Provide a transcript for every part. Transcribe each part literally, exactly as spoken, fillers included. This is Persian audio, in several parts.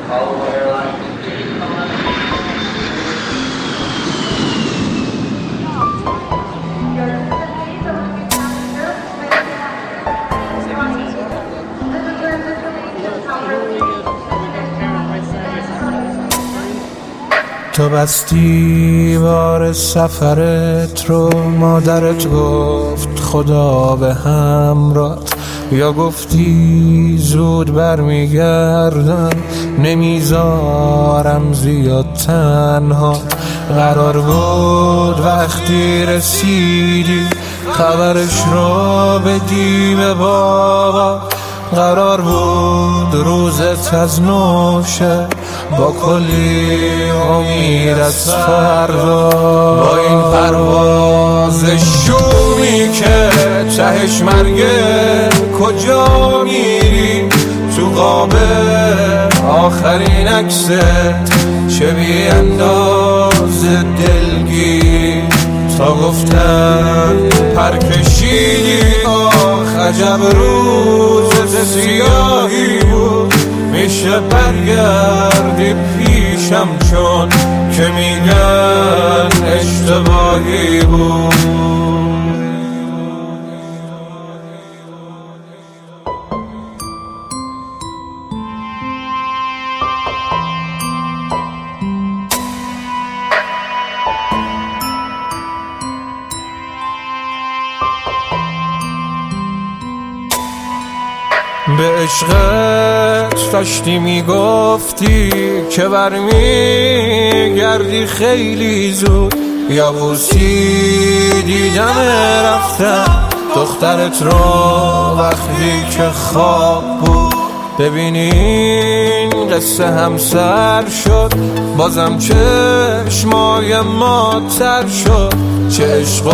تو بستی بار سفرت رو، مادرت گفت خدا به همراه، یا گفتی زود برمیگردم نمیذارم زیاد تنها. قرار بود وقتی رسیدی خبرش رو بدی به بابا، قرار بود روزت از نوشه با کلی امید از فردا. با این پرواز شومی که تهش مرگه کجا میری؟ تو قاب آخرین عکست چه بی انداز دلگیر. تا گفتن پرکشیدی آخ عجب روز سیاهی بود. میشه برگردی پیشم چون که میگن اشتباهی بود. به عشقت داشتی میگفتی که برمیگردی خیلی زود. یا بوسی دیدم رفتم دخترت رو وقتی که خواب بود. ببینین قصه همسر شد، بازم چشمای ما تر شد. چه عشق و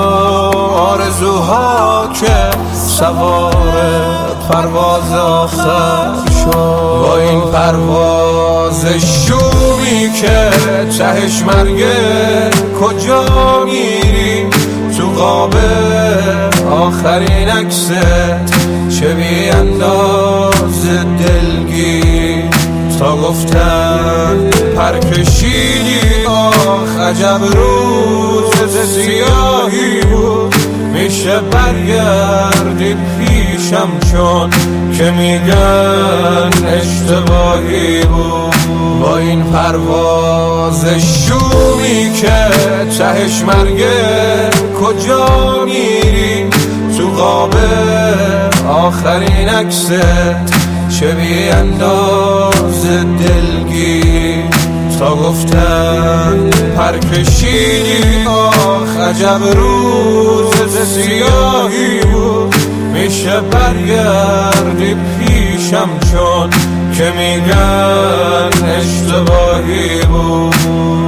آرزوها که سوار پرواز آخر شد. با این پرواز شومی که تهش مرگه کجا میری؟ تو قاب آخرین عکست چه بی انداز دلگیر. تا گفتن پرکشیدی آخ عجب روز سیاهی بود. میشه برگردی پیشم چون که میگن اشتباهی بود. با این پرواز شومی که تهش مرگه کجا میری؟ تو قاب آخرین عکست چه بی انداز دلگیر. تا گفتن پرکشیدی آخ عجب روز سیاهی بود. میشه برگردی پیشم چون که میگن اشتباهی بود.